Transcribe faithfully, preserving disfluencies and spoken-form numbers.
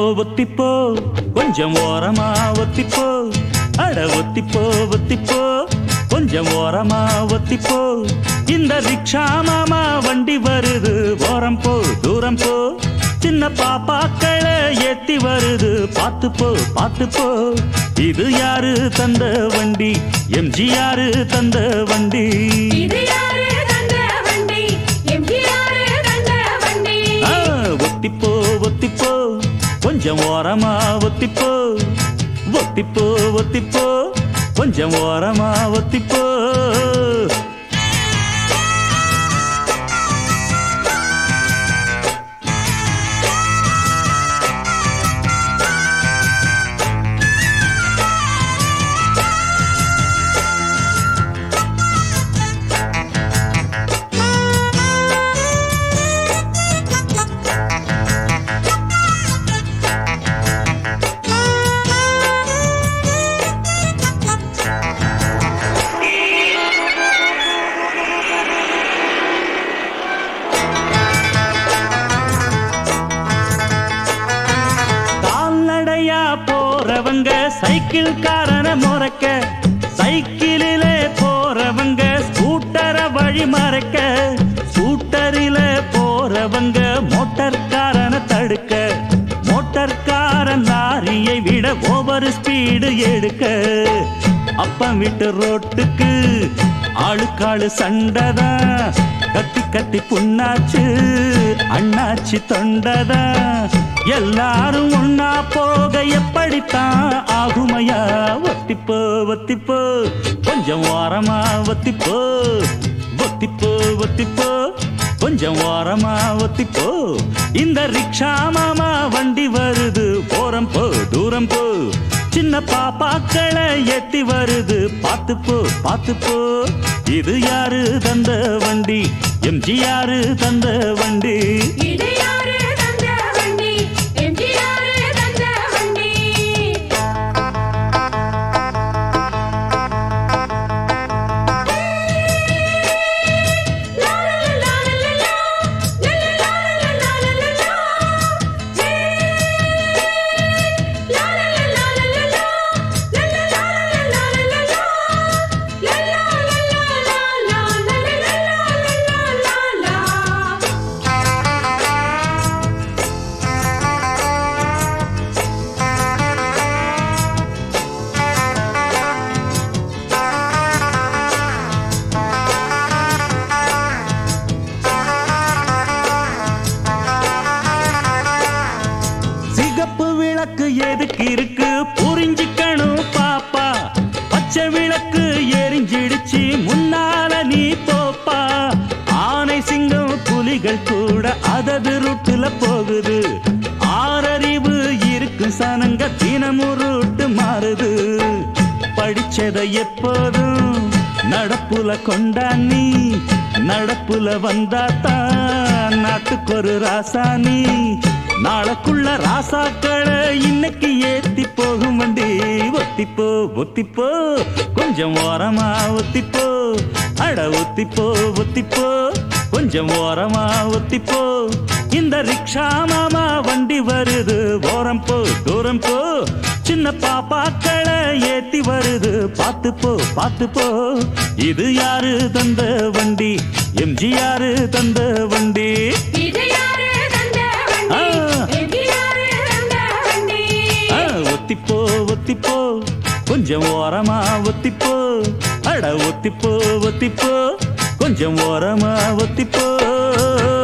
ஒத்திப்போ கொஞ்சம் ஓரமா ஒத்திப்போ அட ஒத்திப்போ ஒத்திப்போ கொஞ்சம் ஓரமா ஒத்திப்போ இந்த ரிக்ஷா மாமா வண்டி வருது ஓரம் போ தூரம் போ சின்ன பாப்பாக்களை ஏத்தி வருது பாத்து போ பாத்து போ இது யாரு தந்த வண்டி எம்ஜிஆர் தந்த வண்டி ஒத்திப்போ ஒத்திப்போ கொஞ்சம் ஓரமா ஒத்திப்போ ஒத்திப்போ ஒத்திப்போ கொஞ்சம் ஓரமா ஒத்திப்போ போறவங்க சைக்கிள் காரன முறைக்க சைக்கிளிலே போறவங்க ஸ்கூட்டரை வழி மறைக்க ஸ்கூட்டரில போறவங்க மோட்டார் காரன தடுக்க மோட்டார் காரன் லாரியை விட ஓவர் ஸ்பீடு எடுக்க அப்பம் விட்டு ரோட்டுக்கு ஆளுக்காளு சண்டதா கத்தி கத்தி புண்ணாச்சு அண்ணாச்சி தொண்டதா எல்லாரும் ஒன்னா போக எப்படித்தான் ஆகுமையா ஒத்திப்போ ஒத்திப்போ கொஞ்சம் ஓரமா ஒத்திப்போ ஒத்திப்போ ஒத்திப்போ கொஞ்சம் ஓரமா ஒத்திப்போ இந்த ரிக்ஷா மாமா வண்டி வருது போறம் போ தூரம் போ சின்ன பாப்பாக்களை ஏத்தி வருது பாத்து போ பாத்து போ இது யாரு தந்த வண்டி எம்ஜிஆர் தந்த வண்டி விளக்கு எதுக்கு இருக்கு புரிஞ்சிக்கணும் பாப்பா பச்சை விளக்கு எரிஞ்சிடுச்சு முன்னால நீ போப்பா ஆனை சிங்கம் புலிகள் கூட அதது ரூட்டுல போகுது ஆறறிவு இருக்கு சனங்க தினமும் ரூட்டு மாறுது படிச்சதை எப்போதும் நடப்புல கொண்டானி நடப்புல வந்தாத்தான் நாட்டுக்கு ஒரு ராசானி நாளைக்குள்ள ராசாக்களை இன்னைக்கு ஏத்தி போகும் வண்டி ஒத்திப்போ ஒத்திப்போ கொஞ்சம் ஓரமா ஒத்திப்போ அட ஒத்திப்போ ஒத்திப்போ கொஞ்சம் ஓரமா ஒத்திப்போ இந்த ரிக்ஷா மாமா வண்டி வருது ஓரம் போ தூரம் போ சின்ன பாப்பாக்களை ஏத்தி வருது பாத்து போ பாத்து போ இது யாரு தந்த வண்டி எம்ஜிஆர் தந்த வண்டி ஒத்திப்போ ஒத்திப்போ கொஞ்சம் ஓரமா ஒத்திப்போ அட ஒத்திப்போ ஒத்திப்போ கொஞ்சம் ஓரமா ஒத்திப்போ